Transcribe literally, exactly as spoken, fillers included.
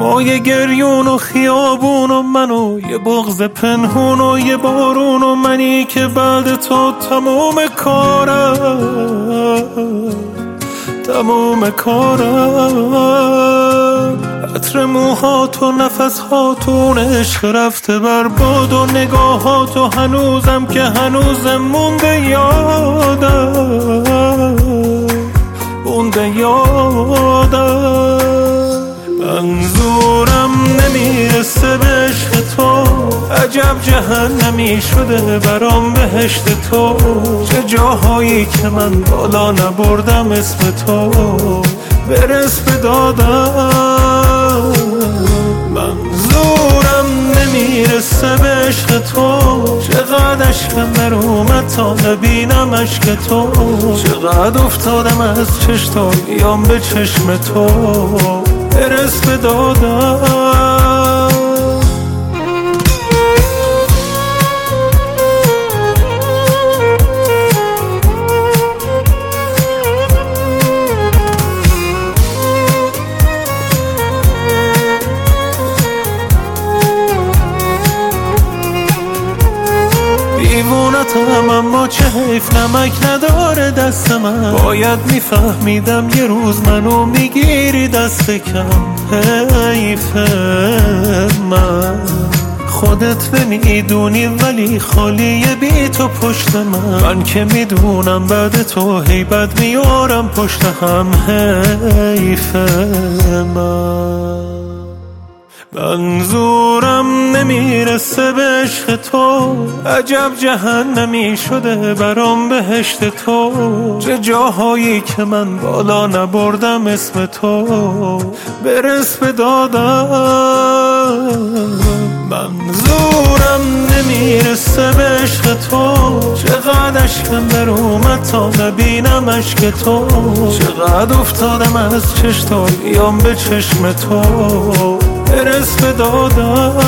ما یه گریون و خیابون و من و یه بغض پنهون و یه بارون و منی که بعد تو تموم کارم تموم کارم. عطر موهات و نفسهاتون عشق رفته برباد و نگاهاتو هنوزم که هنوزم مونده یادم مونده یادم. منظورم نمیرسه به عشق تو، عجب جهنمی شده برام بهشت تو. چه جاهایی که من بالا نبردم اسم تو برس به دادم. منظورم نمیرسه به عشق تو، چقدر عشقم در اومد تا نبینم عشق تو. چقدر افتادم از چشم بیام به چشم تو برس به دادم. دیوونتم اما چه حیف نمک نداره دست من. باید میفهمیدم یه روز منو میگیری دست کم. حیف من خودت نمیدونی ولی خالیه بی تو پشت من. من که میدونم بعد تو هیبت میارم پشت هم. حیف من منظورم نمیرسه به عشق تو، عجب جهنمی شده برام بهشت تو. چه جاهایی که من بالا نبردم اسم تو برس به دادم. منظورم نمیرسه به عشق تو، چقدر عشقم در اومد تا نبینم عشق تو. چقدر افتادم از چشم بیام به چشم تو برس به دادم.